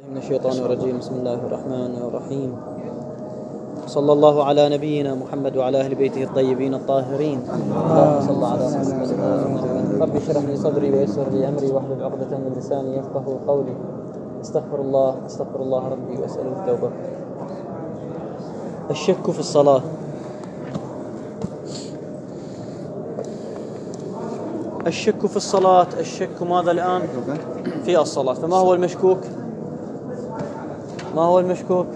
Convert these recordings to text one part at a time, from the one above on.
من الشيطان الرجيم. بسم الله الرحمن الرحيم. صلى الله على نبينا محمد وعلى أهل بيته الطيبين الطاهرين. اللهم صل على محمد. رب اشرح لي صدري ويسر لي أمري واحلل عقدة من لساني يفقهوا قولي. استغفر الله ربي وأسأله التوبة. الشك في الصلاة. الشك في الصلاة. الشك ماذا الآن؟ في الصلاة. فما هو المشكوك؟ ما هو المشكوك؟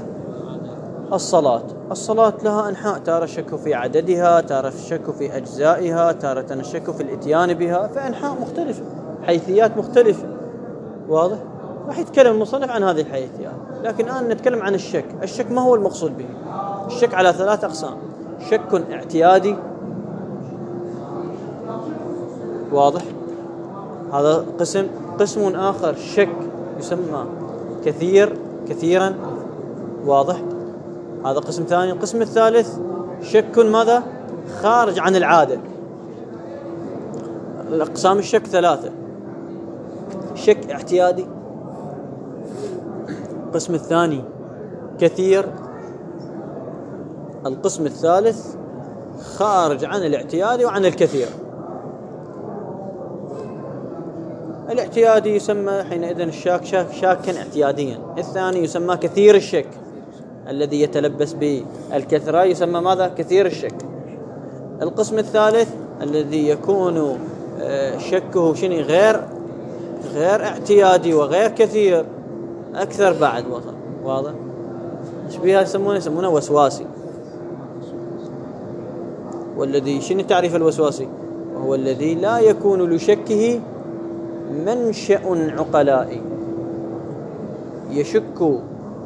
الصلاة لها أنحاء، تارة الشك في عددها، تارة الشك في أجزائها، تارة الشك في الإتيان بها، فأنحاء مختلفة، حيثيات مختلفة. واضح؟ راح يتكلم المصنف عن هذه الحيثيات، لكن الآن نتكلم عن الشك. الشك ما هو المقصود به؟ الشك على 3 أقسام: شك اعتيادي، واضح، هذا قسم آخر شك يسمى كثيرا، واضح، هذا قسم ثاني. القسم الثالث شك ماذا؟ خارج عن العادة. الأقسام الشك 3: شك اعتيادي، القسم الثاني كثير، القسم الثالث خارج عن الاعتيادي وعن الكثير. الاعتيادي يسمى حينئذ الشاك شاكا اعتياديا. الثاني يسمى كثير الشك، الذي يتلبس بالكثرة يسمى ماذا؟ كثير الشك. القسم الثالث الذي يكون شكه غير اعتيادي وغير كثير، أكثر بعد. واضح؟ ايش بها يسمونه وسواسي. والذي شنو تعريف الوسواسي؟ وهو الذي لا يكون لشكه منشأ عقلائي، يشك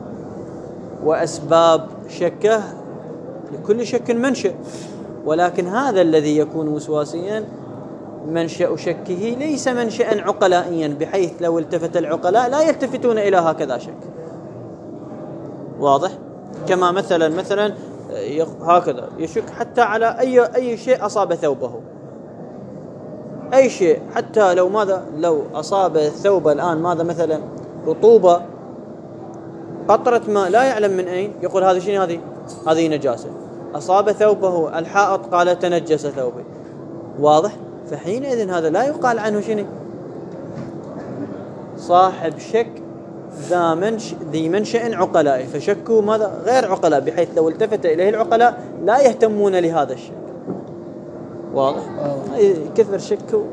وأسباب شكه، لكل شك منشأ، ولكن هذا الذي يكون وسواسيا منشأ شكه ليس منشأ عقلائيا، بحيث لو التفت العقلاء لا يلتفتون إلى هكذا شك. واضح؟ كما مثلا هكذا يشك حتى على أي شيء أصاب ثوبه، أي شيء، حتى لو أصاب الثوب الآن ماذا؟ مثلا رطوبة، قطرة ماء لا يعلم من أين، يقول هذه شنو؟ هذه نجاسة. أصاب ثوبه الحائط، قال تنجس ثوبي. واضح؟ فحينئذ هذا لا يقال عنه شنو؟ صاحب شك ذي منشأ عقلائي، فشكوا ماذا؟ غير عقلاء، بحيث لو التفت إليه العقلاء لا يهتمون لهذا الشك. واضح؟ كثر شك.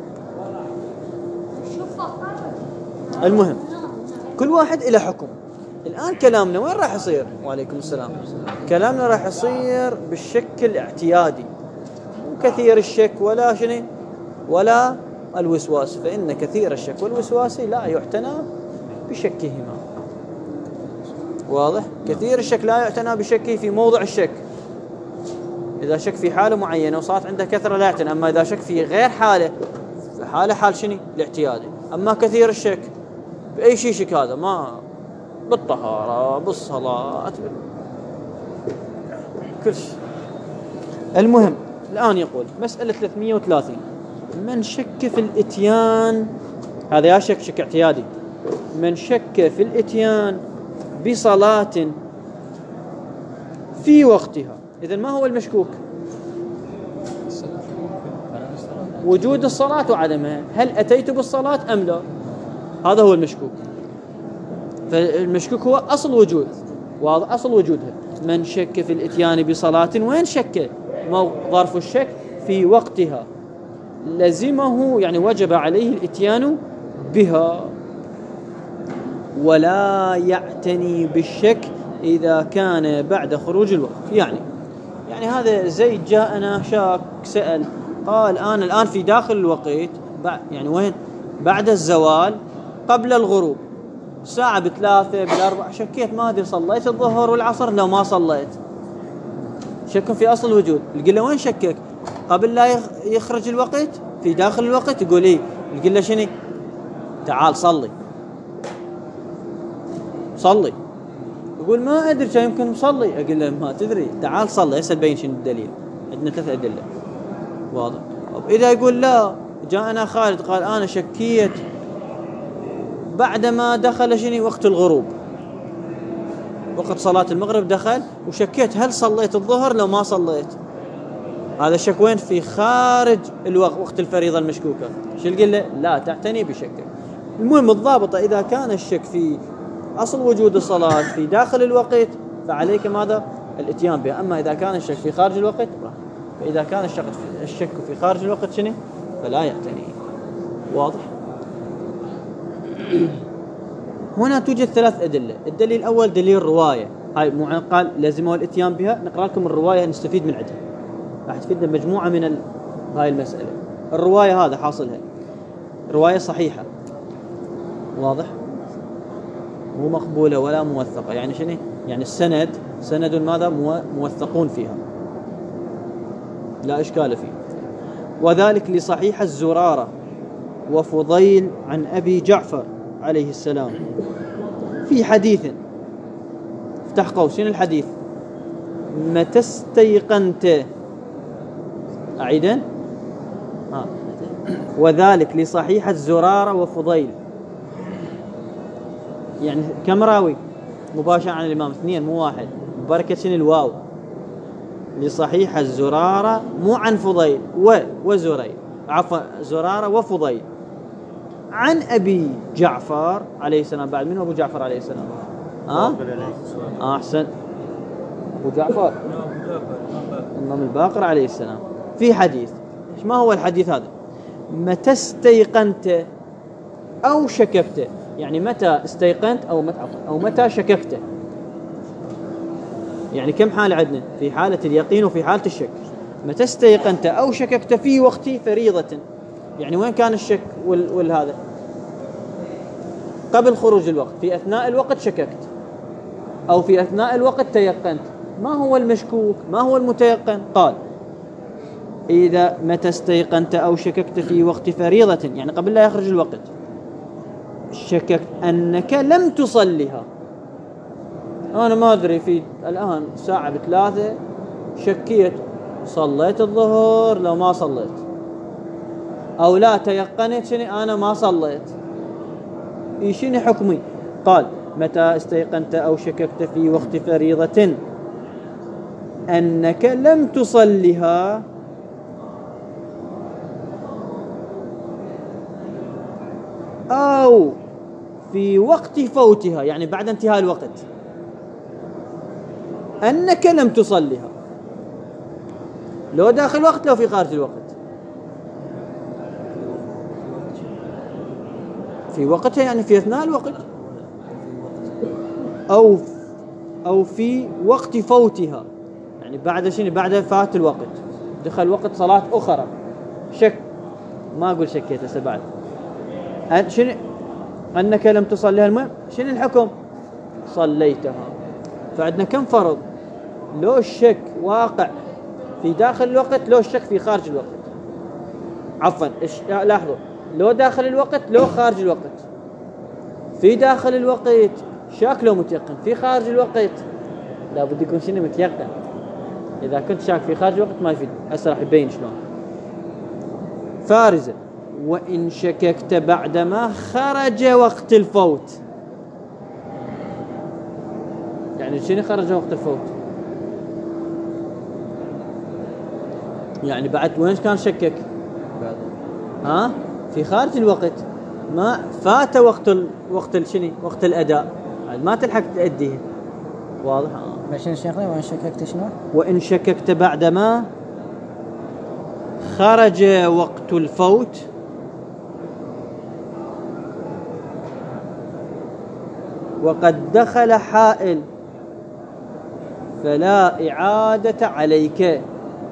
المهم كل واحد إلى حكم. الآن كلامنا وين راح يصير؟ وعليكم السلام. كلامنا راح يصير بالشك الاعتيادي، وكثير الشك ولا الوسواس، فإن كثير الشك والوسواس لا يعتنى بشكهما. واضح؟ كثير الشك لا يعتنى بشكه في موضع الشك، إذا شك في حالة معينة وصارت عنده كثرة لا يعتنى. أما إذا شك في غير حالة، حال شنو؟ الاعتيادي. أما كثير الشك بأي شيء شك، هذا ما بالطهارة، بالصلاة، كل شيء. المهم الآن يقول مسألة 330: من شك في الإتيان، هذا يا شك اعتيادي، من شك في الإتيان بصلاة في وقتها. إذن ما هو المشكوك؟ وجود الصلاة وعدمها، هل أتيت بالصلاة أم لا؟ هذا هو المشكوك. فالمشكوك هو أصل وجود، واضح، أصل وجودها. من شك في الإتيان بصلاة، وين شك؟ ظرف الشك في وقتها، لزمه يعني وجب عليه الإتيان بها، ولا يعتني بالشك إذا كان بعد خروج الوقت. يعني هذا زيد جاءنا شاك، سأل، قال الآن في داخل الوقت، يعني وين؟ بعد الزوال، قبل الغروب، ساعة ب3 ب4، شكيت ما أدري صليت الظهر والعصر لو ما صليت. شك في أصل الوجود. يقول له وين شكك؟ قبل لا يخرج الوقت، في داخل الوقت. يقول إيه؟ يقول له شنو؟ تعال صلي. يقول ما أدري، كان يمكن مصلي. أقول له ما تدري، تعال صلي، هسه نبين شنو الدليل. عندنا 3 أدلة. واضح؟ إذا يقول لا، جاءنا خالد قال أنا شكيت بعدما دخل وقت الغروب، وقت صلاة المغرب دخل وشكيت هل صليت الظهر لو ما صليت، هذا الشك وين؟ في خارج الوقت، وقت الفريضة المشكوكة. شو نقول له؟ لا تعتني بشكك. المهم الضابطة إذا كان الشك في أصل وجود الصلاة في داخل الوقت فعليك ماذا؟ الاتيان بها. أما إذا كان الشك في خارج الوقت، فإذا كان الشك في خارج الوقت شنو؟ فلا يعتني. واضح؟ هنا توجد 3 أدلة. الدليل الأول دليل رواية، هاي قال لازمه الاتيان بها. نقرأ لكم الرواية نستفيد من عندها، راح تفيدنا مجموعة من هاي المسألة. الرواية هذا حاصلها رواية صحيحة، واضح؟ مو مقبولة ولا موثقة. يعني شنو؟ يعني السند سند ماذا؟ موثقون فيها، لا إشكال فيه. وذلك لصحيح الزرارة وفضيل عن أبي جعفر عليه السلام في حديث، افتح قوسين الحديث، متى استيقنت، أعيدا وذلك لصحيح الزرارة وفضيل، يعني كم راوي مباشر عن الإمام؟ 2 مو 1. بركة شنو الواو؟ لصحيح الزرارة مو عن فضيل وزرير، عفوا زرارة وفضيل عن أبي جعفر عليه السلام. بعد من أبو جعفر عليه السلام؟ أحسن، أبو جعفر الإمام الباقر عليه السلام في حديث. ما هو الحديث هذا؟ متى استيقنت أو شككت، يعني متى استيقنت أو متى شككت. يعني كم حالة عندنا؟ في حالة اليقين وفي حالة الشك. متى استيقنت أو شككت في وقت فريضة، يعني وين كان الشك والهذا؟ قبل خروج الوقت، في أثناء الوقت شككت أو في أثناء الوقت تيقنت. ما هو المشكوك؟ ما هو المتيقن؟ قال إذا متى استيقنت أو شككت في وقت فريضة، يعني قبل لا يخرج الوقت، شككت أنك لم تصليها. أنا ما أدري، في الآن 3:03 شكيت صليت الظهر لو ما صليت، أو لا تيقنت شنو أنا ما صليت، شنو حكمي؟ قال متى استيقنت أو شككت في وقت فريضة أنك لم تصليها أو في وقت فوتها، يعني بعد انتهاء الوقت، أنك لم تصليها، لو داخل الوقت لو في خارج الوقت. في وقتها يعني في أثناء الوقت، أو في وقت فوتها، يعني بعد شنو؟ بعد فات الوقت، دخل وقت صلاة أخرى، شك، ما أقول شكيت هسه بعد شنو أنك لم تصليها. المهم شنو الحكم؟ صليتها. فعندنا كم فرض؟ لو الشك واقع في داخل الوقت، لو الشك في خارج الوقت، عفوا لاحظوا، لو داخل الوقت لو خارج الوقت. في داخل الوقت شاك لو متيقن، في خارج الوقت لا بد يكون شنو؟ متيقن. إذا كنت شاك في خارج الوقت ما يفيد. هسه راح يبين شلون. فارزة وإن شككت بعدما خرج وقت الفوت، يعني شنو خرج وقت الفوت؟ يعني بعد وين كان شكك؟ في خارج الوقت، ما فات وقت شنو؟ وقت الأداء، ما تلحق تأديه. واضح؟ ماشي شيخنا. وإن شككت شنو؟ وإن شككت بعدما خرج وقت الفوت وقد دخل حائل فلا إعادة عليك.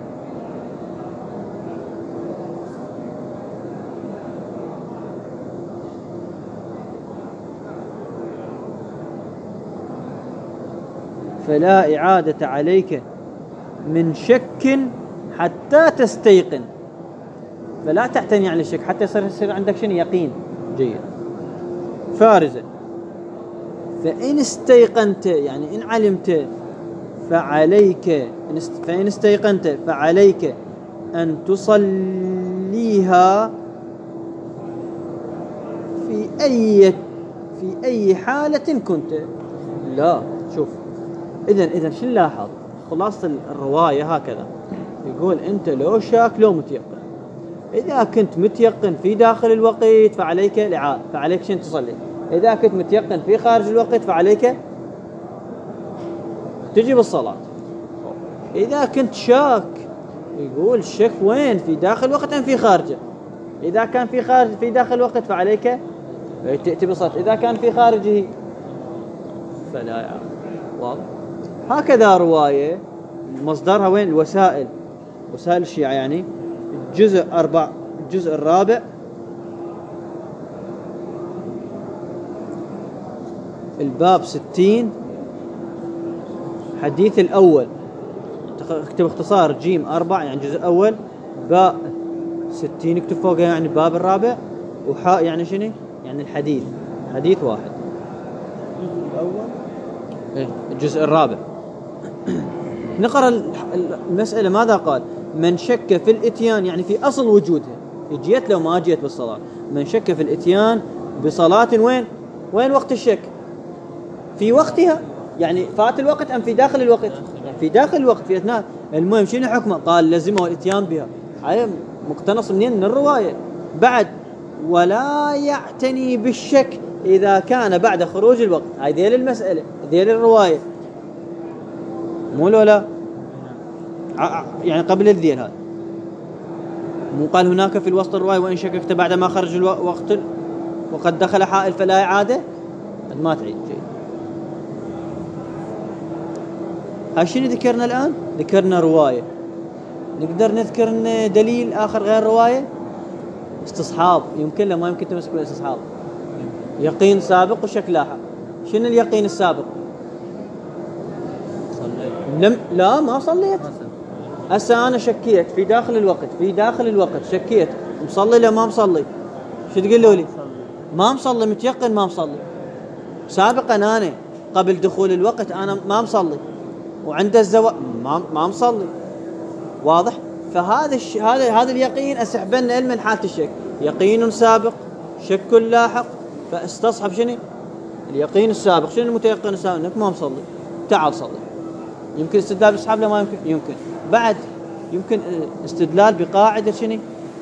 فلا إعادة عليك من شك حتى تستيقن. فلا تعتني عن الشك حتى يصير عندك شنو؟ يقين جيد. فارزة فإن استيقنت، يعني إن علمت، فعليك، فإن استيقنت فعليك أن تصليها في أي حالة كنت. لا شوف، إذن شو نلاحظ؟ خلاصة الرواية هكذا، يقول أنت لو شاك لو متيقن. إذا كنت متيقن في داخل الوقت فعليك الإعادة، فعليك شن تصلي. إذا كنت متيقن في خارج الوقت فعليك تجيب الصلاة. إذا كنت شاك، يقول الشك وين؟ في داخل الوقت أم في خارجه؟ إذا كان في داخل الوقت فعليك تأتي بالصلاة، إذا كان في خارجه فلا يعاد. واضح؟ هكذا رواية مصدرها وين؟ الوسائل، وسائل الشيعة يعني الجزء الرابع الباب 60 حديث الأول، اكتب اختصار جيم 4 يعني الجزء الأول، باء 60 اكتب فوقها يعني الباب الرابع، وحاء يعني شنو؟ يعني الحديث، حديث واحد. الجزء الرابع. نقرأ المسألة ماذا قال؟ من شك في الاتيان يعني في أصل وجودها، جيت لو ما جيت بالصلاة، من شك في الاتيان بصلاة وين وقت الشك؟ في وقتها يعني فات الوقت أم في داخل الوقت؟ يعني في داخل الوقت، في أثناء. المهم شنو حكمه؟ قال لزمه الاتيان بها. هذا مقتنص منين؟ من الرواية. بعد ولا يعتني بالشك إذا كان بعد خروج الوقت. هاي ذيل المسألة، ذيل الرواية، مو لولا يعني قبل الذيل. هذا مو قال هناك في الوسط الرواية وإن شككت بعد ما خرج الوقت وقد دخل حائل فلا إعادة، ما تعيد. جيد. هاشين ذكرنا الآن، ذكرنا رواية. نقدر نذكر دليل آخر غير رواية؟ استصحاب. يمكن لا ما يمكن تمسك بالاستصحاب. يقين سابق وشك لاحق. شنو اليقين السابق؟ لا ما صليت. هسه أنا شكيت في داخل الوقت شكيت مصلي لا ما مصلي، شو تقول لي؟ ما مصلي، متيقن ما مصلي. سابقا أنا قبل دخول الوقت أنا ما مصلي، وعند الزواج ما مصلي. واضح؟ فهذا هذا اليقين أسحبنا علم من حالة الشك، يقين سابق شك لاحق، فاستصحب شنو؟ اليقين السابق. شنو المتيقن السابق؟ انك ما مصلي، تعال صلي. يمكن استدلال بالاسحاب لا ما يمكن. بعد يمكن استدلال بقاعدة شنو؟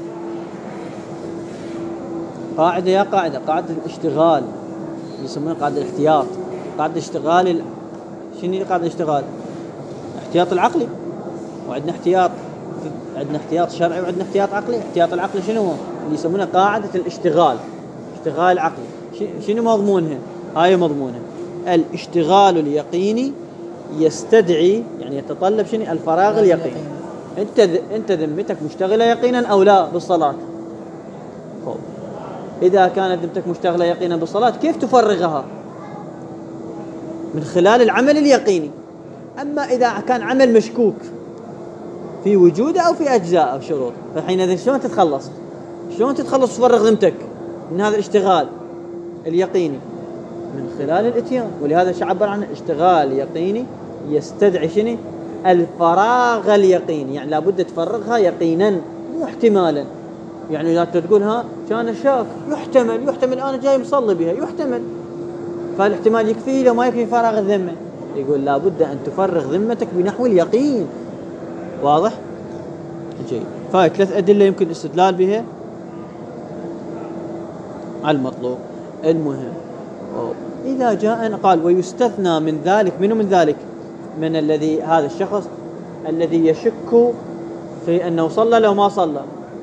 قاعدة الاشتغال، يسمونها قاعدة الاحتياط. قاعدة اشتغال شنو قاعدة الاشتغال؟ احتياط العقلي، وعندنا احتياط شرعي وعندنا احتياط عقلي. احتياط العقلي شنو هو؟ اللي يسمونه قاعدة الاشتغال، اشتغال العقلي. شنو مضمونها؟ هاي مضمونها الاشتغال اليقيني يستدعي يعني يتطلب شنو؟ الفراغ اليقيني. انت ذمتك مشتغلة يقينا او لا بالصلاة؟ إذا كانت ذمتك مشتغلة يقينا بالصلاة كيف تفرغها؟ من خلال العمل اليقيني. أما إذا كان عمل مشكوك في وجوده أو في أجزاء أو شروط، فحينئذ شلون تتخلص تفرغ ذمتك من هذا الاشتغال اليقيني؟ من خلال الاتيان. ولهذا عبر عن اشتغال يقيني يستدعي شنو؟ الفراغ اليقيني. يعني لابد تفرغها يقينا مو احتمالا. يعني لا تقول ها كان شاك، يحتمل أنا جاي مصلي بها، يحتمل، فالاحتمال يكفي لو ما يكفي فراغ الذمة. يقول لابد أن تفرغ ذمتك بنحو اليقين. واضح؟ جيد. فهي 3 أدلة يمكن الاستدلال بها على المطلوب. المهم إذا جاء قال ويستثنى من ذلك، من ذلك؟ من الذي هذا الشخص الذي يشك في أنه صلى لو ما صلى.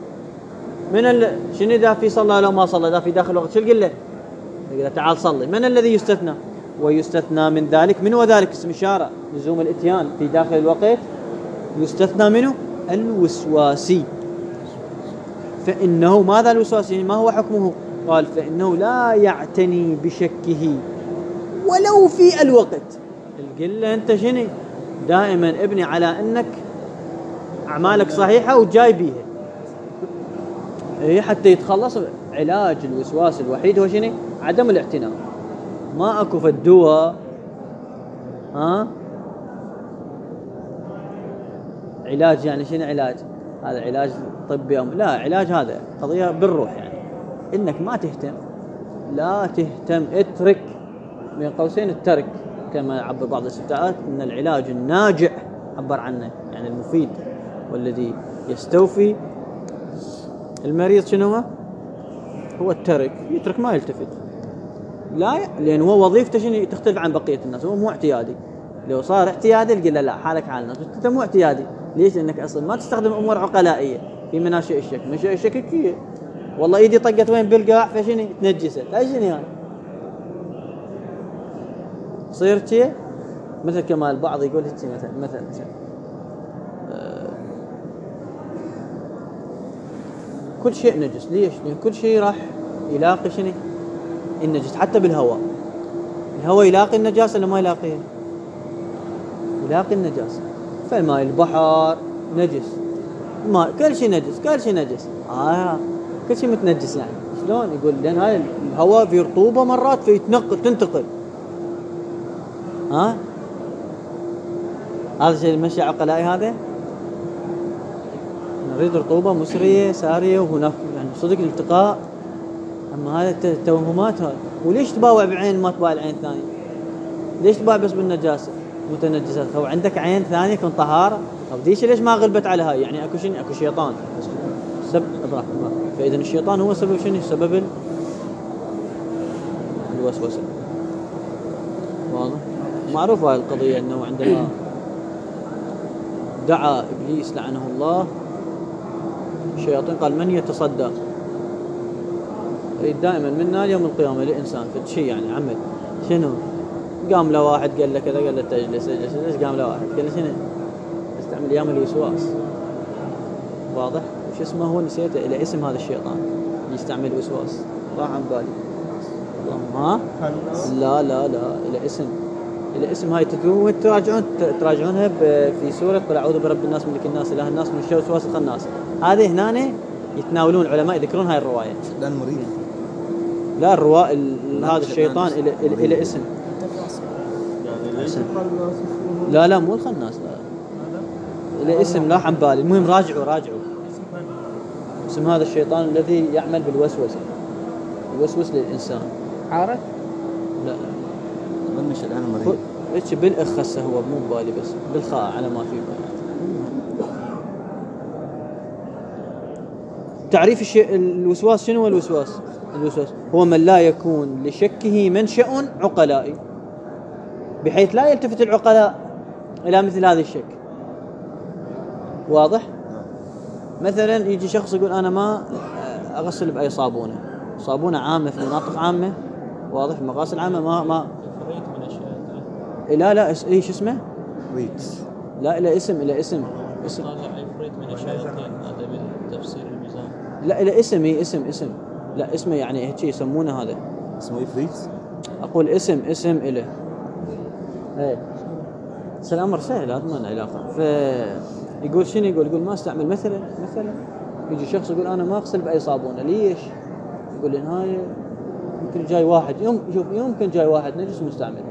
شنو إذا في صلى لو ما صلى؟ إذا في داخل الوقت شو تقول له؟ يقول تعال صلي. من الذي يستثنى؟ ويستثنى من ذلك. من هو ذلك؟ اسم إشارة، لزوم الاتيان في داخل الوقت. يستثنى منه الوسواسي. فإنه ماذا الوسواسي؟ ما هو حكمه؟ قال فإنه لا يعتني بشكه ولو في الوقت. قل له أنت شنو دائما ابني على أنك أعمالك صحيحة وجاي بيها. حتى يتخلص. علاج الوسواس الوحيد هو شنو؟ عدم الاعتناء. ما أكو في الدواء علاج. يعني شنو علاج؟ هذا علاج طبي أو لا، علاج هذا قضية بالروح. يعني إنك ما تهتم، لا تهتم، اترك، بين قوسين الترك كما عبر بعض الاستفتاءات أن العلاج الناجع عبر عنه يعني المفيد والذي يستوفي المريض شنو هو يترك ما يلتفت، لا لأن هو وظيفته شنو تختلف عن بقية الناس، هو مو اعتيادي. لو صار اعتيادي تقول له لا حالك حال الناس، انت مو اعتيادي. ليش؟ لأنك أصلا ما تستخدم أمور عقلائية في مناشئ الشك. مناشئ الشك كي والله ايدي طقت وين بالقاع فشنو تنجست، لا شنو يعني صير شيء مثل كما البعض يقول هيك مثلا كل شيء نجس. ليش؟ لأن كل شيء راح يلاقي شنو النجس. حتى بالهواء، الهواء يلاقي النجاسة ولا ما يلاقيها؟ يلاقي النجاسة. فالماء البحر نجس، الماء كل شيء نجس، كل شيء نجس. كل شيء متنجس يعني. شلون يقول؟ لأن هاي الهواء في رطوبة مرات تنتقل. هذا شيء المشي عقلائي. هذا نريد رطوبة مسرية سارية وهناك يعني صدق الالتقاء. أما هذا التوهمات هذا. وليش تباوع بعين ما تباوع العين ثانية؟ ليش تباوع بس بالنجاسة متنجسات؟ هو عندك عين ثانية كن طهارة. أو ديش ليش ما غلبت على هاي؟ يعني أكو شيطان سبب. فإذا الشيطان هو سبب شنو؟ سبب الوسوسة. واضح؟ معروف هاي القضية أنه عندما دعا إبليس لعنه الله الشياطين قال من يتصدى؟ دائما منا يوم القيامة لإنسان فشي يعني عمل شنو؟ قام له واحد قال له كذا، قال له تجلس. ليش قام له واحد قال له شنو؟ استعمل ايام الوسواس. واضح؟ وش اسمه هو نسيته؟ إلى اسم هذا الشيطان يستعمل الوسواس راح عن بالي. ها؟ لا إلى اسم هاي تراجعونها في سورة قل أعوذ برب الناس ملك الناس إله الناس من شر الوسواس الخناس. هذه هنا يتناولون العلماء يذكرون هاي الرواية. لا المريض لا هذا الشيطان إلى اسم. لا مو الخناس، لا إلى اسم لا عن بالي. المهم راجعوا اسم هذا الشيطان الذي يعمل بالوسوسة، يوسوس للإنسان. عارف؟ لا مش الآن المريض إيش بالأخص هو مو بالي بس بالخاء على ما في بالي. تعريف الوسواس شنو هو الوسواس هو من لا يكون لشكه منشأ عقلائي بحيث لا يلتفت العقلاء إلى مثل هذا الشك. واضح؟ مثلا يجي شخص يقول أنا ما أغسل بأي صابونة عامة في مناطق عامة. واضح؟ المغاسل عامة ما لا إيش اسمه؟ لا إلى اسم هذا عفريت من الشياطين. هذا بالتفسير الميزان. لا إلى اسم لا اسمه يعني هيك يسمونه. هذا اسمه عفريت. أقول اسم إله. الأمر سهل هذا ما له علاقة. فيقول شنو يقول ما استعمل مثلا يجي شخص يقول أنا ما أغسل بأي صابونة. ليش؟ يقول لأن هاي يمكن جاي واحد يمكن جاي واحد نجس مستعمل.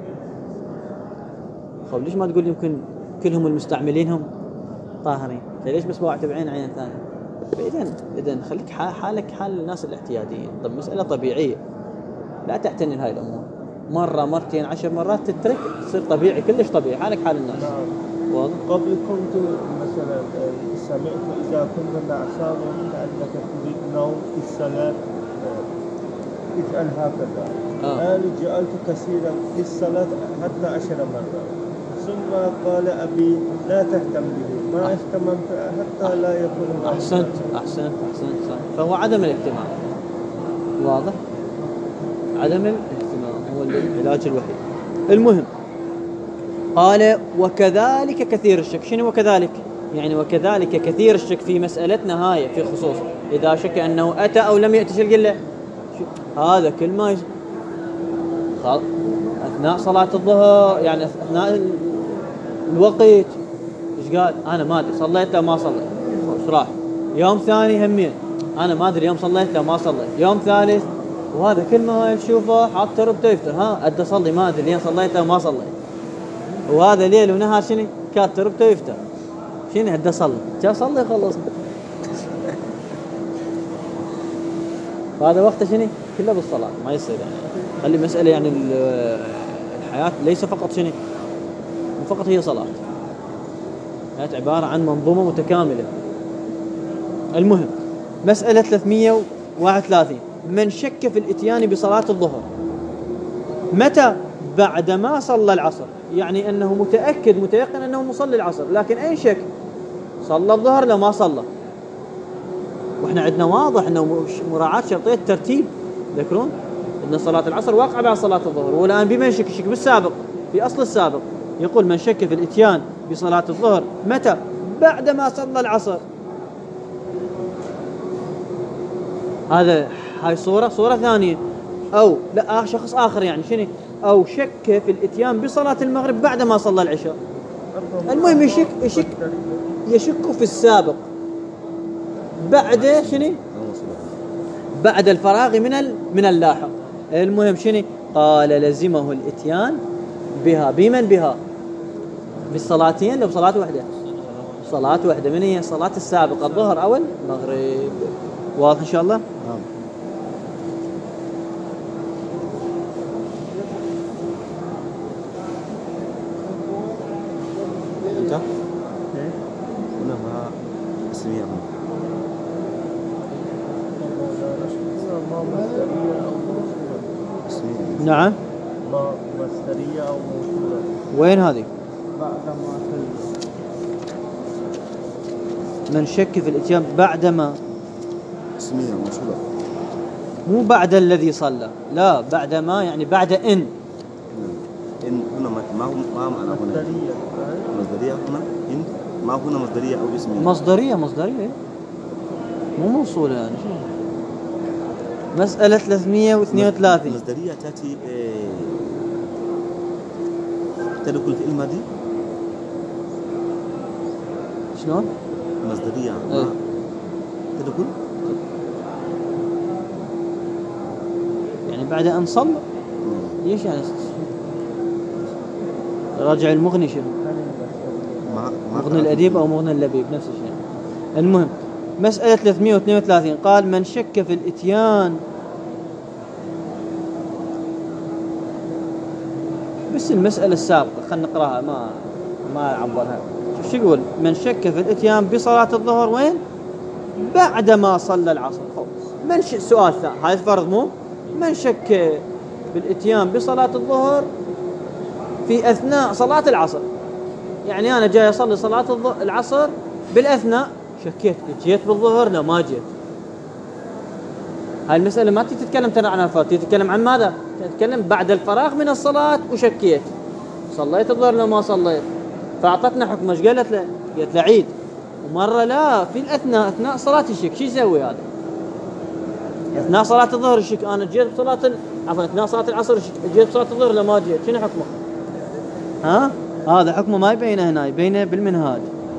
ليش ما تقول يمكن كلهم المستعملينهم طاهرين؟ ليش بس واحد بعين عين ثانية؟ إذن خليك حالك حال الناس الاعتياديين. طب مسألة طبيعية لا تعتني هاي الأمور. مرة مرتين 10 مرات تترك تصير طبيعي كلش طبيعي حالك حال الناس. واضح؟ قبل كنت مثلا سمعت إذا كنت نعسان لأنك تريد نوم في الصلاة افعل هكذا. الآن جعلت كثيرا في الصلاة حتى 10 مرات. ثم قال أبي لا تهتم به. ما اهتممت حتى لا يكون. أحسنت. فهو عدم الاهتمام. واضح؟ عدم الاهتمام هو العلاج الوحيد. المهم قال وكذلك كثير الشك. شنو وكذلك؟ يعني وكذلك كثير الشك في مسألتنا هاي في خصوص إذا شك أنه أتى أو لم يأتي. شو قل له؟ هذا كل ما أثناء صلاة الظهر يعني أثناء الوقت إيش قال؟ أنا ما أدري صليت لو ما صليت. راح يوم ثاني همين أنا ما أدري يوم صليت لو ما صليت. يوم ثالث وهذا كل ما يشوفه حاط تربته يفتر. أدى صلي ما أدري لين صليت لو ما صليت. وهذا ليل ونهار شنو كات تربته يفتر. شنو أدى صلي جاء صلي خلصنا. وهذا وقته شنو كله بالصلاة ما يصير يعني. خلي مسألة يعني الحياة ليس فقط شنو، مو فقط هي صلاة، الحياة عبارة عن منظومة متكاملة. المهم مسألة 331، من شك في الاتيان بصلاة الظهر متى؟ بعدما صلى العصر، يعني أنه متيقن أنه مصلي العصر، لكن أين شك؟ صلى الظهر لو ما صلى. وإحنا عندنا واضح أنه مراعاة شرطية الترتيب، تذكرون أن صلاة العصر واقعة بعد صلاة الظهر. والآن بما يشك بالسابق، في أصل السابق يقول من شك في الاتيان بصلاة الظهر متى؟ بعدما صلى العصر. هاي صورة ثانية. أو لا شخص آخر يعني شنو؟ أو شك في الاتيان بصلاة المغرب بعدما صلى العشاء. المهم يشك في السابق بعد شنو؟ بعد الفراغ من اللاحق. المهم شنو؟ قال لزمه الاتيان بها. بمن بها؟ بالصلاتين لو صلاة واحدة؟ صلاة واحدة. من هي الصلاة السابقة، الظهر أو المغرب؟ واضح إن شاء الله؟ نعم. انت هنا ما اسمية نعم. ما مصدرية أو موصولة. وين هذه؟ بعد ما من شك في الاتيان بعدما، اسمية موصولة، مو بعد الذي صلى، لا بعد ما يعني بعد إن هنا ما معنى هنا مصدرية هنا إن ما هنا مصدرية أو اسمية؟ مصدرية مو موصولة يعني. مسألة 332 مصدرية تأتي تدخل في الماضي. شلون؟ مصدرية ايه؟ تدخل يعني بعد أن صلى. ليش يعني؟ راجع المغني شنو؟ مغني الأديب أو مغني اللبيب نفس الشيء. المهم مسألة 332 قال من شك في الاتيان، بس المسألة السابقة خلنا نقراها ما عبرها. شو يقول؟ من شك في الاتيان بصلاة الظهر وين؟ بعدما صلى العصر. سؤال ثاني، هذا فرض مو؟ من شك بالاتيان بصلاة الظهر في أثناء صلاة العصر، يعني أنا جاي أصلي صلاة العصر بالأثناء شكيت جيت بالظهر لا ما جيت. هاي المسألة ما تتكلم ترى عنها الفرض، تتكلم عن ماذا؟ تتكلم بعد الفراغ من الصلاة وشكيت صليت الظهر لا ما صليت، فأعطتنا حكم. ايش قالت له؟ قالت له عيد. ومرة لا في الأثناء صلاة الشك. شو يسوي هذا؟ أثناء صلاة الظهر الشك أنا جيت بصلاة عفوا أثناء صلاة العصر جيت بصلاة الظهر لا ما جيت، شنو حكمه؟ هذا حكمه ما يبينه هنا، يبينه بالمنهاج.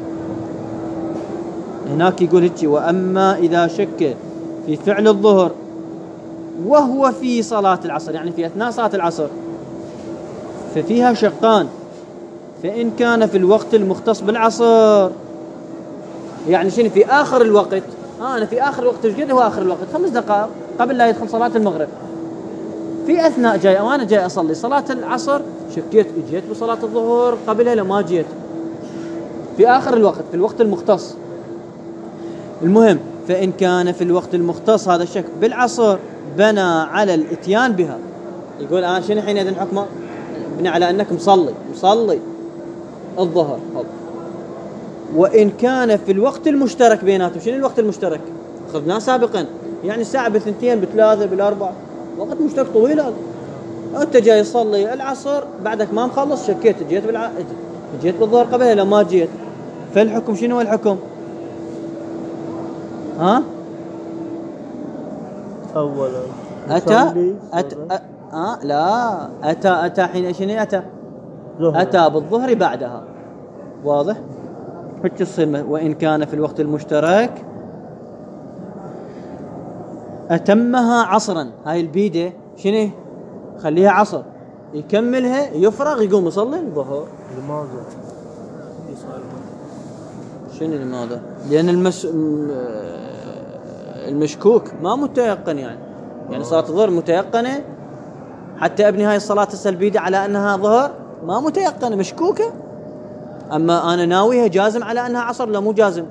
هناك يقول هيك: وأما إذا شك في فعل الظهر وهو في صلاة العصر، يعني في أثناء صلاة العصر، ففيها شقان. فإن كان في الوقت المختص بالعصر، يعني شنو في آخر الوقت، أنا في آخر الوقت. ايش قد هو آخر الوقت؟ 5 دقائق قبل لا يدخل صلاة المغرب. في أثناء جاي وأنا جاي أصلي صلاة العصر شكيت جيت بصلاة الظهر قبلها لما جيت، في آخر الوقت في الوقت المختص. المهم فإن كان في الوقت المختص هذا الشك بالعصر بنى على الاتيان بها. يقول أنا شنو حينئذ حكمه؟ بنى على أنك مصلي الظهر. وإن كان في الوقت المشترك بيناتهم، شنو الوقت المشترك؟ أخذناه سابقا، يعني الساعة ب2 ب3 ب4، وقت مشترك طويل هذا. أنت جاي تصلي العصر بعدك ما مخلص شكيت جيت بالظهر قبلها لما جيت، فالحكم شنو الحكم؟ أولا أتى حين شنو أتى بالظهر بعدها. واضح؟ حج تصير. وإن كان في الوقت المشترك أتمها عصرا. هاي البيدة شنو؟ خليها عصر، يكملها يفرغ يقوم يصلي الظهر. لماذا؟ شنو لماذا؟ لأن المشكوك ما متيقن، يعني صلاة الظهر متيقنة حتى ابني هاي الصلاة السلبية على أنها ظهر ما متيقن، مشكوكة. أما أنا ناويها جازم على أنها عصر، لا مو جازم.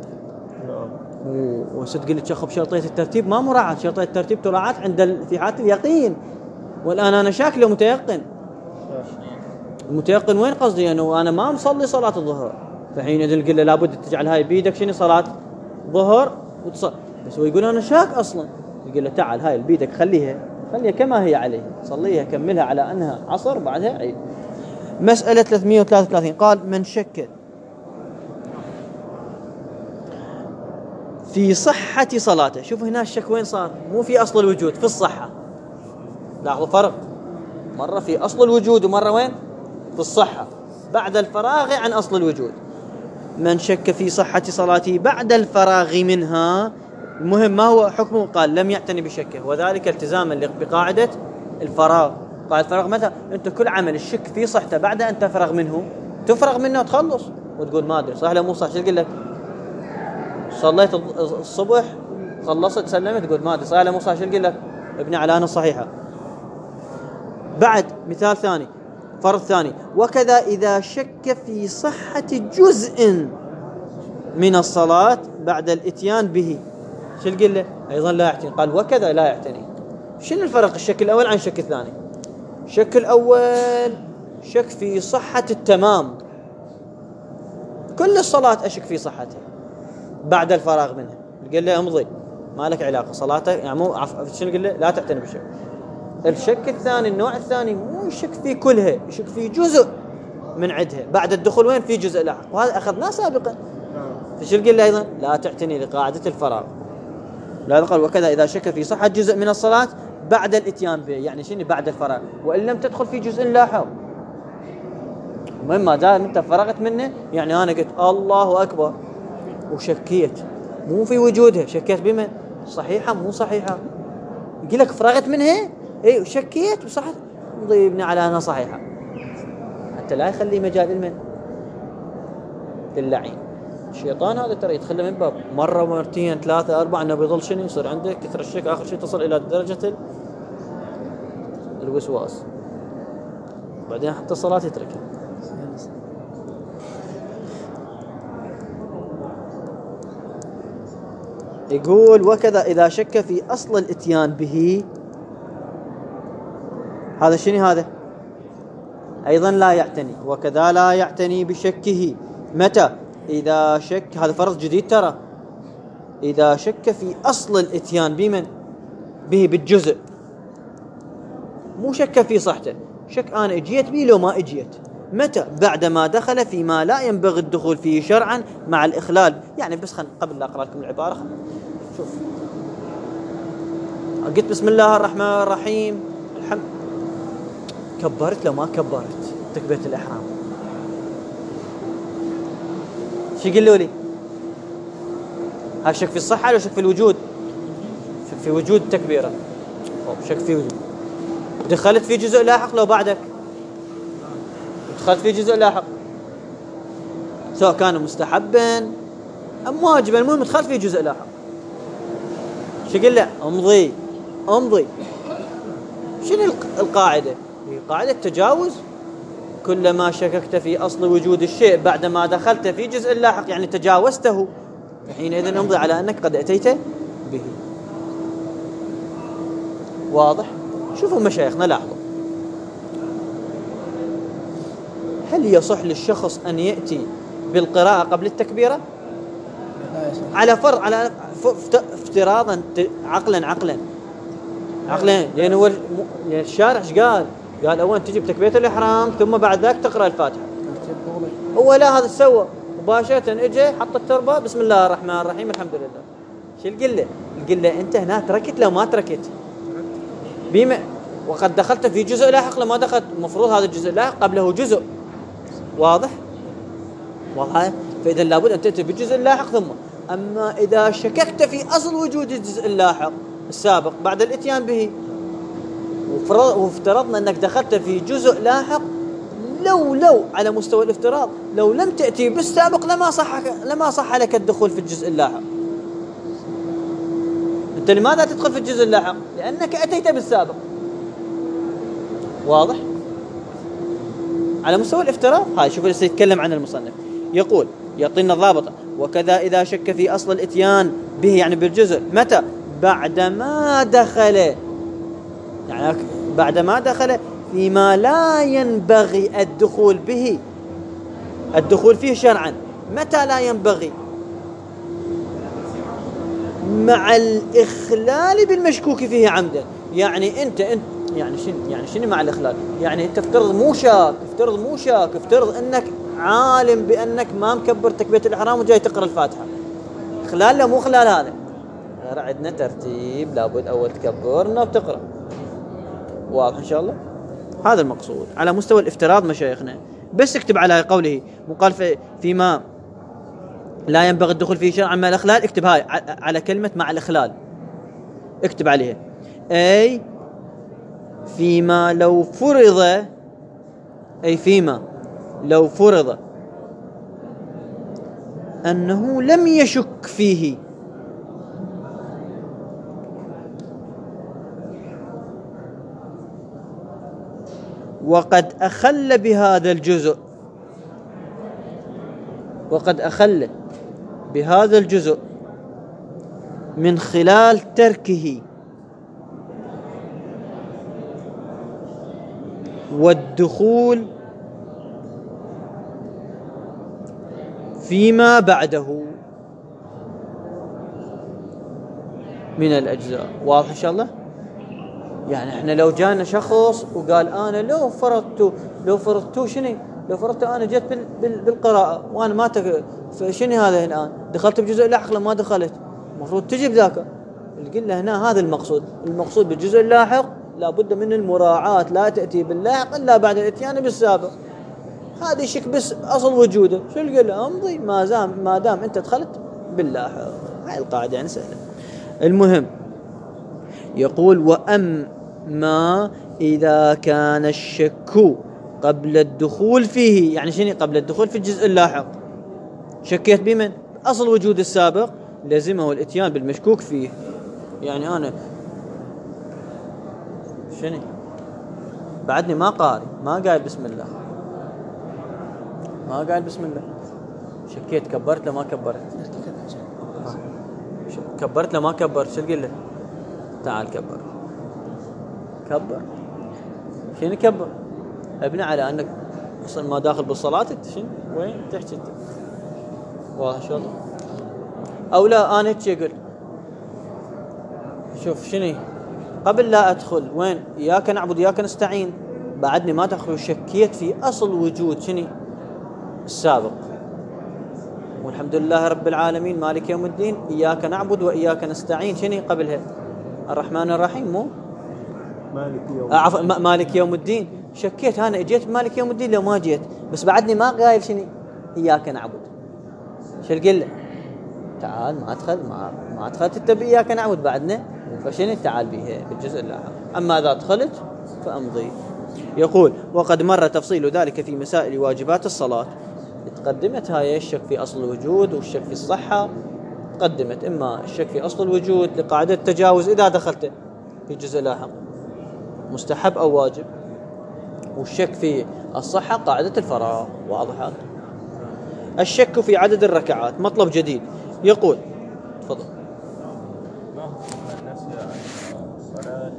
وصدق لك شخب شرطية الترتيب ما مراعاة، شرطية الترتيب تراعاة عند في حالة اليقين. والآن أنا شاكله متيقن. المتيقن وين قصدي؟ أنه أنا ما مصلي صلاة الظهر، فحينئذ نقول له لابد تجعل هاي بيدك شنو صلاة ظهر وتصلي. بس هو يقول أنا شاك أصلا، يقول له تعال هاي بيدك خليها كما هي عليه، صليها كملها على أنها عصر بعدها عيد. مسألة 333 قال من شك في صحة صلاته. شوف هنا الشك وين صار، مو في أصل الوجود، في الصحة. لاحظوا فرق، مرة في أصل الوجود ومرة وين في الصحة بعد الفراغ عن أصل الوجود. من شك في صحة صلاته بعد الفراغ منها، المهم ما هو حكمه؟ قال لم يعتني بشكه، وذلك التزاما بقاعدة الفراغ. قاعدة الفراغ مثلا أنت كل عمل الشك في صحته بعد أن تفرغ منه وتخلص وتقول ما أدري صح لا مو صح. شو تقول لك؟ صليت الصبح خلصت سلمت تقول ما أدري صح لا مو صح. شو تقول لك؟ ابني على أنا الصحيحة. بعد مثال ثاني، فرض ثاني، وكذا إذا شك في صحة جزء من الصلاة بعد الاتيان به. شو تقول له؟ أيضا لا يعتني. قال وكذا لا يعتني. شنو الفرق الشك الأول عن الشك الثاني؟ الشك الأول شك في صحة التمام، كل الصلاة أشك في صحتها بعد الفراغ منها. قال له امضي ما لك علاقة صلاتك، يعني مو شنو قال له؟ لا تعتني بالشك. الشك الثاني النوع الثاني مو يشك في كلها، يشك في جزء من عدها بعد الدخول وين في جزء لاحق، وهذا أخذناه سابقا. فشو قال له أيضا؟ لا تعتني لقاعدة الفراغ. لا قال وكذا إذا شك في صحة جزء من الصلاة بعد الاتيان به، يعني شنو بعد الفراغ، وإن لم تدخل في جزء لاحق. المهم ما دام أنت فرغت منه، يعني أنا قلت الله أكبر وشكيت مو في وجودها، شكيت بمن؟ صحيحة مو صحيحة. يقول لك فرغت منها اي وشكيت وصحت ضيبنا على أنها صحيحة، حتى لا يخلي مجال المن للعين. الشيطان هذا ترى يدخله من باب مرة مرتين ثلاثة أربعة أنه بيظل شنو يصير عندك كثر الشك، آخر شيء تصل إلى درجة الوسواس، بعدين حتى الصلاة يتركها. يقول وكذا إذا شك في أصل الاتيان به، هذا شنو هذا؟ أيضا لا يعتني. وكذا لا يعتني بشكه متى؟ إذا شك، هذا فرض جديد ترى، إذا شك في أصل الاتيان بمن؟ به بالجزء، مو شك في صحته، شك أنا اجيت به لو ما اجيت. متى؟ بعدما دخل فيما لا ينبغي الدخول فيه شرعا مع الإخلال. يعني بس قبل لا أقرأ لكم العبارة شوف، قلت بسم الله الرحمن الرحيم الحمد، كبرت لو ما كبرت تكبيرة الإحرام، شو يقولوا لي؟ هل شك في الصحة ولا شك في الوجود؟ شك في وجود التكبيرة. شك في وجود، دخلت في جزء لاحق لو بعدك دخلت في جزء لاحق سواء كان مستحبا أم واجبا، المهم دخلت في جزء لاحق. شو يقول له؟ امضي. شنو القاعدة؟ قاعدة التجاوز. كلما شككت في أصل وجود الشيء بعدما دخلت في جزء لاحق يعني تجاوزته، حينئذ امضي على أنك قد أتيت به. واضح؟ شوفوا مشايخنا لاحظوا، هل يصح للشخص أن يأتي بالقراءة قبل التكبيرة؟ على فرض، على افتراضا عقلا لأن هو الشارع ايش قال أولا تجي بتكبيرة الإحرام ثم بعد ذاك تقرأ الفاتحة. هو لا، هذا سوى مباشرة، اجى حط التربة بسم الله الرحمن الرحيم الحمد لله. شو القل له أنت هنا تركت لو ما تركت بما وقد دخلت في جزء لاحق لما دخلت، المفروض هذا الجزء اللاحق قبله جزء. واضح؟ فإذا لابد أن تأتي بالجزء اللاحق ثم. أما إذا شككت في أصل وجود الجزء اللاحق السابق بعد الاتيان به وافترضنا أنك دخلت في جزء لاحق، لو على مستوى الافتراض لو لم تأتي بالسابق لما صح لك الدخول في الجزء اللاحق. أنت لماذا تدخل في الجزء اللاحق؟ لأنك أتيت بالسابق. واضح؟ على مستوى الافتراض هاي شوف اللي يتكلم عن المصنف، يقول يعطينا الضابطة: وكذا إذا شك في أصل الإتيان به يعني بالجزء، متى؟ بعدما دخل، يعني بعدما دخل فيما لا ينبغي الدخول به، الدخول فيه شرعا. متى لا ينبغي؟ مع الإخلال بالمشكوك فيه عمدا. يعني أنت يعني شنو مع الإخلال؟ يعني أنت افترض مو شاك، افترض أنك عالم بأنك ما مكبر تكبيرة الإحرام وجاي تقرأ الفاتحة. إخلال لا مو إخلال هذا، عندنا ترتيب، لابد أول تكبرنا وتقرأ. واضح إن شاء الله؟ هذا المقصود على مستوى الافتراض مشايخنا. بس اكتب على قوله مقال فيما لا ينبغي الدخول فيه شرعا مع الإخلال، اكتب هاي على كلمة مع الإخلال، اكتب عليها أي فيما لو فرض، أي فيما لو فرض أنه لم يشك فيه وقد أخل بهذا الجزء، وقد أخل بهذا الجزء من خلال تركه والدخول فيما بعده من الأجزاء. واضح إن شاء الله؟ يعني احنا لو جانا شخص وقال أنا لو فرضت شنو؟ لو فرضت أنا جيت بالقراءة وأنا ما فشنو هذا الآن؟ دخلت بجزء لاحق لما دخلت، المفروض تجي بذاك. قلنا له هنا هذا المقصود بالجزء اللاحق لابد من المراعاة، لا تأتي باللاحق إلا بعد الاتيان بالسابق. هذا يشك بس أصل وجوده، شو نقول له؟ أمضي ما دام أنت دخلت باللاحق. هاي القاعدة يعني سهلة. المهم يقول: وأما إذا كان الشك قبل الدخول فيه، يعني شنو قبل الدخول في الجزء اللاحق؟ شكيت بمن؟ أصل وجود السابق، لزمه الاتيان بالمشكوك فيه. يعني أنا شنو بعدني ما قاري، ما قايل بسم الله، ما قايل بسم الله، شكيت كبرت له ما كبرت، كبرت له ما كبرت، شو تقول له؟ تعال كبر شنو كبر؟ ابني على انك اصلا ما داخل بالصلاه، شنو وين تحكي انت؟ واضح شو الله؟ او لا انا هيك اقول شوف شنو قبل لا ادخل وين اياك نعبد اياك نستعين، بعدني ما تدخل شكيت في اصل وجود شنو السابق، والحمد لله رب العالمين مالك يوم الدين اياك نعبد واياك نستعين، شنو قبلها؟ الرحمن الرحيم، مو مالك يوم الدين. شكيت انا جيت مالك يوم الدين لو ما جيت، بس بعدني ما قايل شنو اياك نعبد. شو تقول له؟ تعال ما دخلت انت باياك نعبد بعدنا، فشنو تعال بيها بالجزء اللاحق. اما اذا دخلت فامضي. يقول: وقد مر تفصيل ذلك في مسائل واجبات الصلاه. تقدمت هاي الشك في اصل الوجود والشك في الصحه، قدمت اما الشك في اصل الوجود لقاعده التجاوز اذا دخلت في جزء لاحق مستحب او واجب، والشك في الصحه قاعده الفراغ. واضح هذا؟ الشك في عدد الركعات مطلب جديد. يقول تفضل: ما هو من نسي الصلاة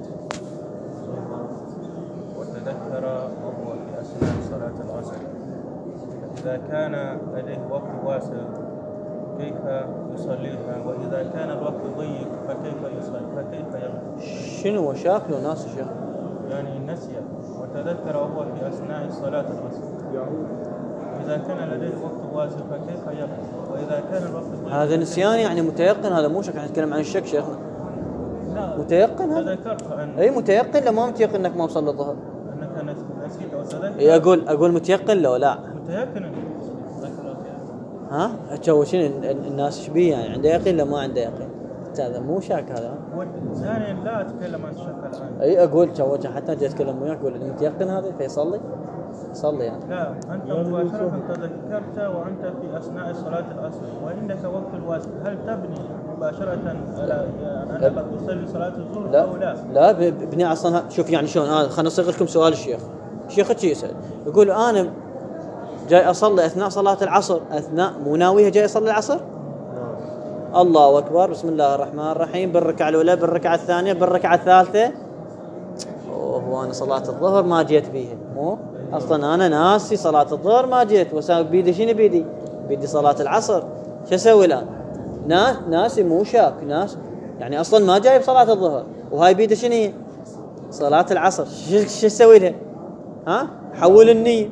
وتذكر وهو في أثناء صلاة العصر، إذا كان لديه وقت واسع كيف يصليها؟ وإذا كان الوقت ضيق فكيف يصلي؟ شنو وشاكله ناس شيخ؟ يعني نسي وتذكر وهو في أثناء صلاة العصر، إذا كان لديه وقت واسع فكيف يقضي؟ وإذا كان الوقت ضيق هذا نسيان يعني متيقن، هذا مو شك. احنا نتكلم عن الشك شيخنا. لا متيقن هذا؟ تذكرت أن اي متيقن، لما متيقن انك ما مصلي الظهر. أنك نسيت وتذكر. اي اقول متيقن لو لا متيقن أنك ها شو شنو الناس ايش بيه يعني؟ عنده يقين لو ما عنده يقين؟ هذا مو شاك هذا. ثانيا لا أتكلم عن الشك الآن. اي اقول شو حتى جاي اتكلم وياك اقول متيقن هذا فيصلي. صلي يعني. لا، أنت مباشرة تذكرت وأنت في أثناء صلاة العصر وعندك وقت الواسع، هل تبني مباشرة على أنك تصلي صلاة الظهر أو لا؟ لا بني أصلا. شوف يعني شلون. خلنا نصيغ لكم سؤال الشيخ. الشيخ شي يسأل يقول أنا جاي أصلي أثناء صلاة العصر، أثناء مو ناويها جاي أصلي العصر. الله أكبر، بسم الله الرحمن الرحيم، بالركعة الأولى، بالركعة الثانية، بالركعة الثالثة. هو أنا صلاة الظهر ما جيت بيها، مو أصلا أنا ناسي صلاة الظهر ما جيت، وساوي بيدي شنو بيدي صلاة العصر. شو أسوي الآن؟ ناسي، مو شاك، ناس يعني أصلا ما جاي بصلاة الظهر، وهاي بيدي شنو صلاة العصر. شو أسوي لها؟ حول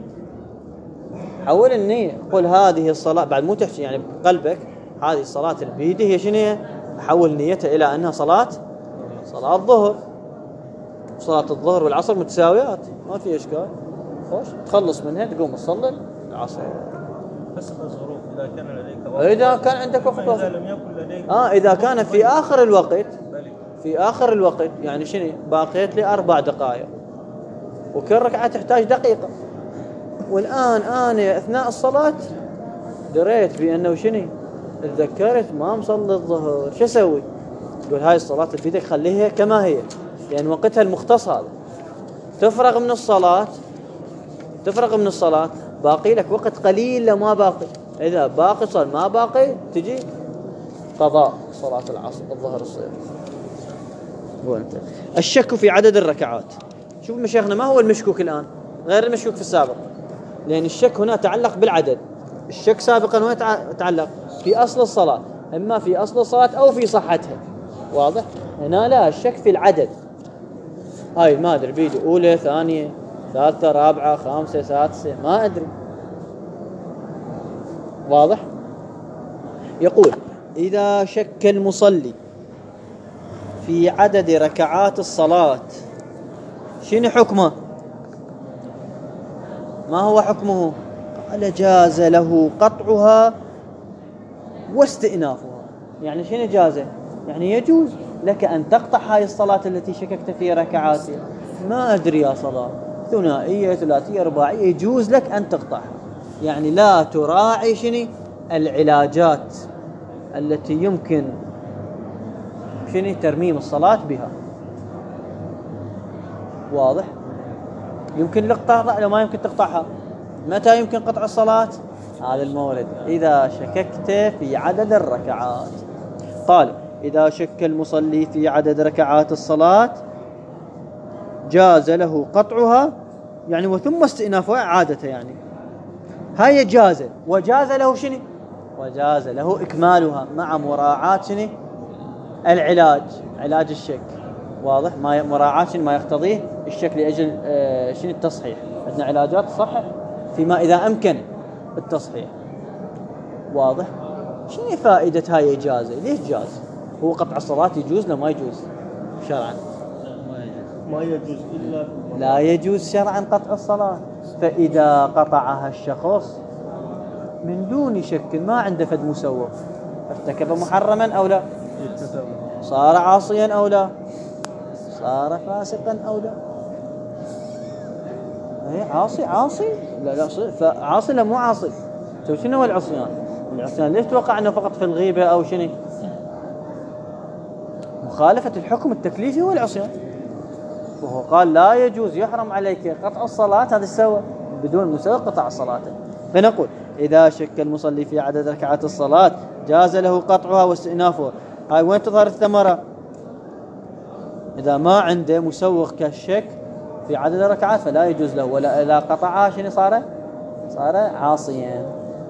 النية، قل هذه الصلاة، بعد مو تحكي يعني بقلبك هذه الصلاة اللي بيدي هي شنو، حول نيتها إلى أنها صلاة الظهر. صلاة الظهر والعصر متساويات، ما في إشكال. خوش تخلص منها تقوم تصلي العصر حسب الظروف. إذا كان لديك وقت، إذا كان عندك وقت، إذا لم يكن لديك إذا كان في آخر الوقت يعني شنو باقيت لي 4 دقائق وكل ركعة تحتاج دقيقة، والآن أنا أثناء الصلاة دريت بأنه شنو، تذكرت ما مصلي الظهر. شو أسوي؟ تقول هاي الصلاة اللي بيدك خليها كما هي، لأن وقتها المختص هذا. تفرغ من الصلاة، باقي لك وقت قليل لما باقي. إذا باقي صار، ما باقي تجي قضاء صلاة العصر الظهر الصير. الشك في عدد الركعات. شوف مشايخنا ما هو المشكوك الآن غير المشكوك في السابق، لأن الشك هنا تعلق بالعدد. الشك سابقا هنا تعلق في أصل الصلاة، إما في أصل الصلاة أو في صحتها. واضح؟ هنا لا، الشك في العدد. هاي ما أدري بيدي أولى، ثانية، ثالثة، رابعة، خامسة، سادسة، ما أدري. واضح؟ يقول إذا شك المصلي في عدد ركعات الصلاة شنو حكمه؟ ما هو حكمه؟ قال جاز له قطعها واستئنافها. يعني شنو جازه؟ يعني يجوز لك أن تقطع هاي الصلاة التي شككت في ركعاتها. ما أدري يا صلاة ثنائية، ثلاثية، رباعية، يجوز لك أن تقطعها. يعني لا تراعي شنو العلاجات التي يمكن شنو ترميم الصلاة بها. واضح؟ يمكن القطع، ما يمكن تقطعها. متى يمكن قطع الصلاة؟ هذا المورد إذا شككت في عدد الركعات. قال إذا شك المصلي في عدد ركعات الصلاة جاز له قطعها، يعني وثم استئنافها عادة، يعني هاي جازة، وجاز له شنو؟ وجاز له إكمالها مع مراعاة شنو علاج الشك. واضح؟ ما مراعاة ما يقتضيه الشك لأجل شنو التصحيح. عندنا علاجات تصحح فيما إذا أمكن التصحيح. واضح؟ شنو فائدة هاي إجازة؟ ليش جاز؟ هو قطع الصلاة يجوز لا ما يجوز شرعا؟ ما يجوز إلا لا يجوز شرعا قطع الصلاة. فإذا قطعها الشخص من دون شك ما عنده فد مسوغ، ارتكب محرما أو لا؟ صار عاصيا أو لا؟ صار فاسقا أو لا؟ عاصي لا فعاصي لا مو عاصي. شنو هو العصيان؟ ليش توقع أنه فقط في الغيبة أو شنو؟ مخالفة الحكم التكليفي هو العصيان. وهو قال لا يجوز، يحرم عليك قطع الصلاة، هذا السوى بدون مسوغ قطع الصلاة. فنقول إذا شك المصلي في عدد ركعات الصلاة جاز له قطعها واستئنافها. هاي وين تظهر الثمرة؟ إذا ما عنده مسوغ كالشك في عدد الركعات فلا يجوز له، ولا إذا قطعها شنو صار عاصيا.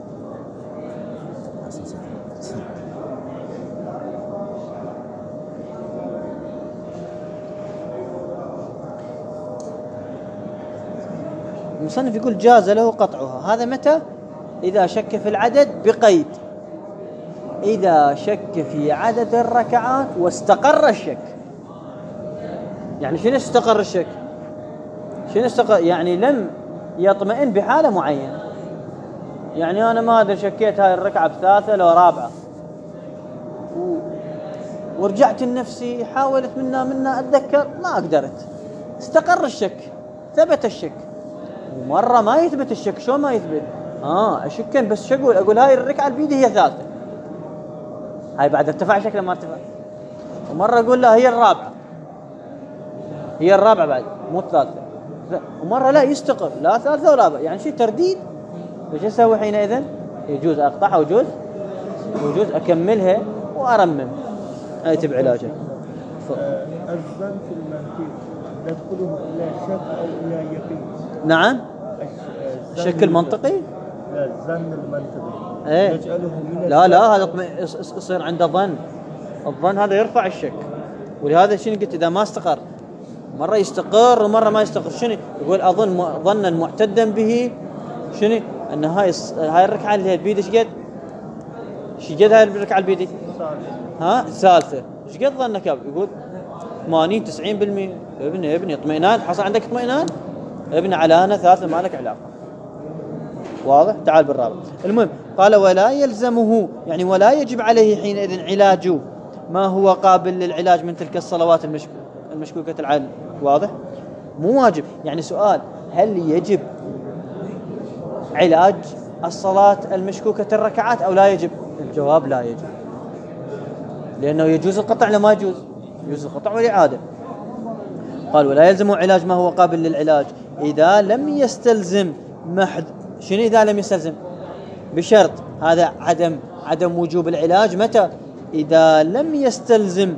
المصنف يقول جاز له قطعها. هذا متى؟ إذا شك في العدد بقيد. إذا شك في عدد الركعات واستقر الشك. يعني شنو استقر الشك؟ يعني لم يطمئن بحالة معينة. يعني أنا ما أدري شكيت هاي الركعة بثالثة لو رابعة، ورجعت لنفسي حاولت منا أتذكر ما قدرت. استقر الشك، ثبت الشك. ومرة ما يثبت الشك. شلون ما يثبت؟ أشكن بس شو أقول هاي الركعة البيدي هي ثالثة، هاي بعد ارتفع شكله ما ارتفع. ومرة أقول لا هي الرابعة، هي الرابعة بعد مو الثالثة. ومرة لا يستقر لا ثالثة ولا رابعة، يعني شيء ترديد. ايش اسوي حينئذ؟ يجوز اقطعها ويجوز اكملها وارمم. هاي تبع علاجها. الظن في المنطق ندخله الى شك او الى يقين. نعم. الشك المنطقي؟ لا الظن المنطقي. ايه نجعله من لا هذا يصير عنده ظن. الظن هذا يرفع الشك. ولهذا شنو قلت اذا ما استقر، مرة يستقر ومرة ما يستقر، شنو يقول؟ أظن ظنا معتدا به. شنو؟ أن هاي الركعة اللي هي البيدي شقد هاي الركعة البيدي؟ ثالثة. شقد ظنك يقول 80 90%. ابني اطمئنان، حصل عندك اطمئنان ابني على أنا ثالثة ما لك علاقة. واضح؟ تعال بالرابع. المهم قال ولا يلزمه، يعني ولا يجب عليه حينئذ علاج ما هو قابل للعلاج من تلك الصلوات المشكوكة العين. واضح؟ مو واجب. يعني سؤال، هل يجب علاج الصلاة المشكوكة الركعات أو لا يجب؟ الجواب لا يجب، لأنه يجوز القطع ولا ما يجوز؟ يجوز القطع والإعادة. قال ولا يلزم علاج ما هو قابل للعلاج إذا لم يستلزم شنو إذا لم يستلزم؟ بشرط هذا عدم وجوب العلاج. متى؟ إذا لم يستلزم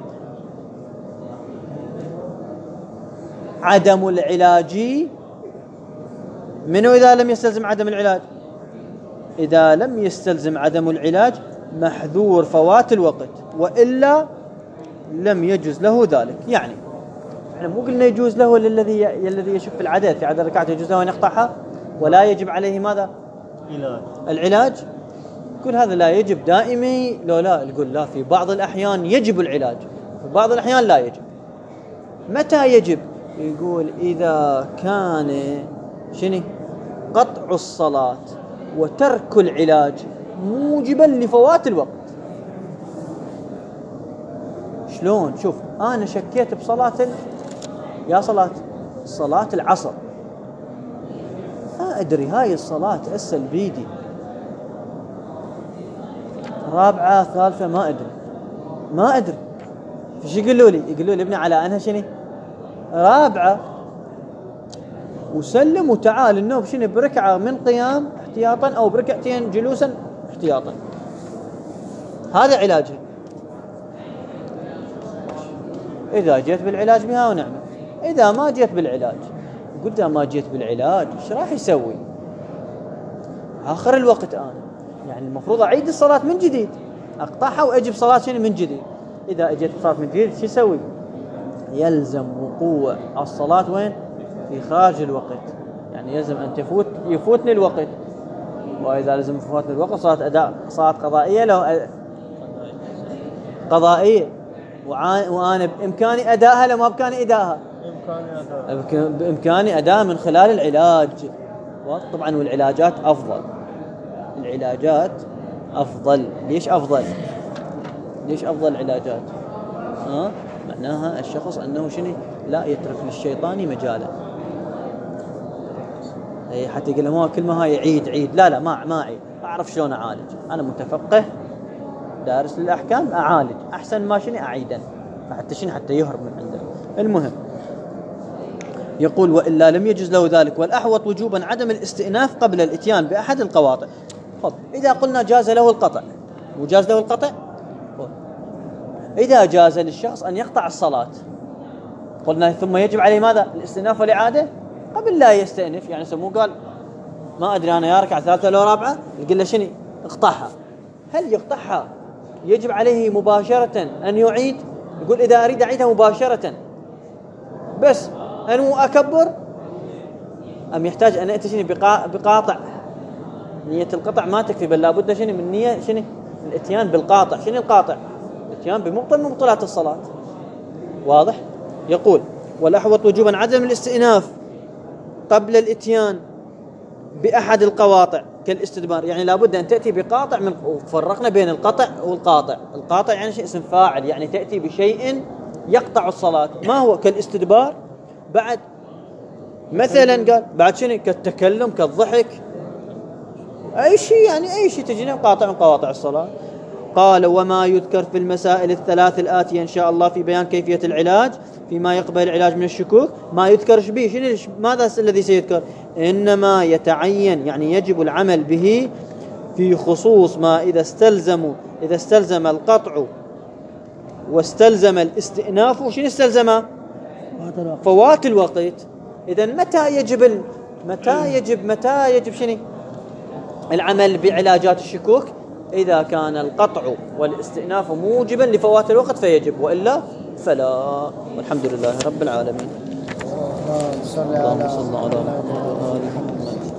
عدم العلاج. منو إذا لم يستلزم عدم العلاج؟ إذا لم يستلزم عدم العلاج محذور فوات الوقت، وإلا لم يجوز له ذلك. يعني احنا مو قلنا يجوز له الذي يشك في العدد في عدد الركعات يجوز له أن يقطعها ولا يجب عليه ماذا؟ العلاج. يقول هذا لا يجب دائمي. لا يقول لا، في بعض الأحيان يجب العلاج، في بعض الأحيان لا يجب. متى يجب؟ يقول إذا كان شنو؟ قطع الصلاة وترك العلاج موجبا لفوات الوقت. شلون؟ شوف أنا شكيت بصلاة صلاة العصر، ما أدري هاي الصلاة البيدي رابعة ثالثة ما أدري. فش يقولوا لي ابني على أنها شنو؟ رابعة، وسلم وتعال النوب شنو بركعة من قيام احتياطا أو بركعتين جلوسا احتياطا. هذا علاجها. إذا جيت بالعلاج بها ونعمة، إذا ما جيت بالعلاج قلت ما جيت بالعلاج ايش راح يسوي؟ آخر الوقت أنا يعني المفروض أعيد الصلاة من جديد، أقطعها وأجيب صلاة شنو من جديد. إذا أجيت الصلاة من جديد شو يسوي؟ يلزم وقوع الصلاة وين؟ في خارج الوقت، يعني يلزم أن يفوتني الوقت. وإذا لازم يفوتني الوقت صلاة قضائية لو قضائية، وأنا بإمكاني أداها لو ما بإمكاني أداها؟ بإمكاني أداها من خلال العلاج. طبعا والعلاجات أفضل، العلاجات أفضل. ليش أفضل العلاجات؟ معناها الشخص أنه شنو؟ لا يترك للشيطان مجالا. حتى يقول له كل ما هاي عيد لا ما أعيد، أعرف شلون أعالج، أنا متفقه دارس للأحكام، أعالج أحسن ما شنو أعيدا، حتى يهرب من عنده. المهم يقول وإلا لم يجوز له ذلك، والأحوط وجوبا عدم الاستئناف قبل الإتيان بأحد القواطع. إذا قلنا جاز له القطع وجاز له القطع، إذا جاز للشخص أن يقطع الصلاة قلنا ثم يجب عليه ماذا؟ الاستئناف والإعادة قبل لا يستأنف. يعني سمو قال ما أدري أنا يا ركعة ثالثة لو رابعة، يقول له شنو؟ اقطعها. هل يقطعها يجب عليه مباشرة أن يعيد؟ يقول إذا أريد أعيدها مباشرة بس أنو أكبر، أم يحتاج أن أتي شنو بقاطع؟ نية القطع ما تكفي، بل لابد شنو من نية شنو؟ الاتيان بالقاطع. شنو القاطع؟ الاتيان بمبطل من مبطلات الصلاة. واضح؟ يقول والأحوط وجوبا عدم الاستئناف قبل الاتيان بأحد القواطع كالاستدبار. يعني لابد أن تأتي بقاطع فرقنا بين القطع والقاطع. القاطع يعني شيء اسم فاعل، يعني تأتي بشيء يقطع الصلاة. ما هو؟ كالاستدبار. بعد مثلا قال بعد شنو؟ كالتكلم، كالضحك، أي شيء، يعني أي شيء تجينا قاطع من قواطع الصلاة. قال وما يذكر في المسائل الثلاث الآتية إن شاء الله في بيان كيفية العلاج فيما يقبل العلاج من الشكوك، ما يذكر به ماذا الذي سيذكر؟ إنما يتعين، يعني يجب العمل به في خصوص ما إذا استلزم القطع واستلزم الاستئناف. وشين استلزم؟ فوات الوقت. إذن متى يجب شنو العمل بعلاجات الشكوك؟ إذا كان القطع والاستئناف موجبا لفوات الوقت فيجب، وإلا فلا. والحمد لله رب العالمين. اللهم صل على محمد.